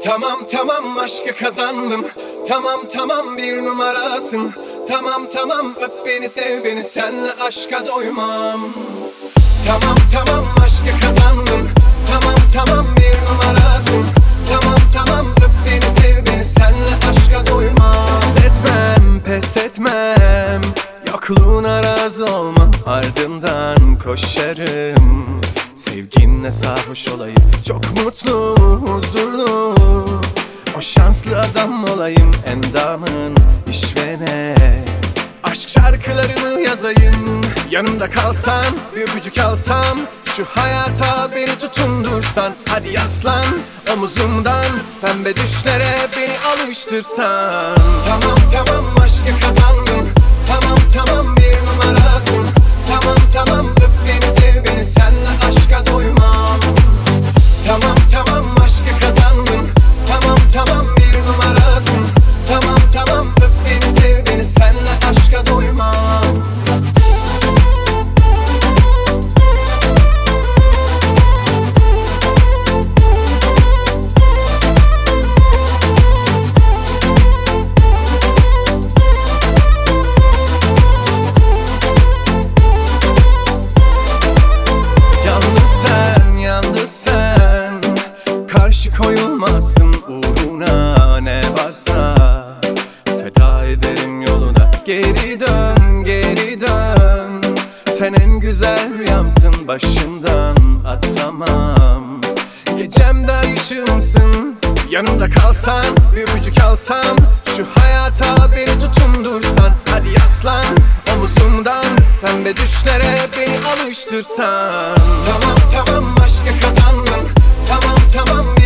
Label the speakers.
Speaker 1: Tamam tamam aşkı kazandım. Tamam tamam bir numarasın. Tamam tamam öp beni sev beni, senle aşka doymam. Tamam tamam aşkı kazandım. Tamam tamam bir numarasın. Tamam tamam öp beni sev beni, senle aşka doymam. Pes etmem pes etmem, yokluğuna razı olmam, ardından koşarım. Sevginle sarhoş olayım, çok mutlu huzurlu, o şanslı adam olayım, endamın işvene. Aşk şarkılarını yazayım, yanımda kalsan, bir öpücük alsam, şu hayata beni tutundursan. Hadi yaslan omuzumdan, pembe düşlere beni alıştırsan. Tamam tamam aşkı kazandım. Tamam tamam bir numarasın. Tamam tamam öp beni sev beni, senle aşka doymam. Tamam tamam aşkı kazandım. Tamam tamam bir numarasın. Tamam tamam öp beni sev beni, senle aşka doymam. Karşı koyulmazsın uğruna, ne varsa feda ederim yoluna. Geri dön geri dön, sen en güzel rüyamsın, başımdan atamam. Gecemde ışığımsın, yanımda kalsan, bir öpücük alsam, şu hayata beni tutundursan. Hadi yaslan omuzumdan, pembe düşlere beni alıştırsan. Tamam tamam aşkı kazandım. Tamam tamam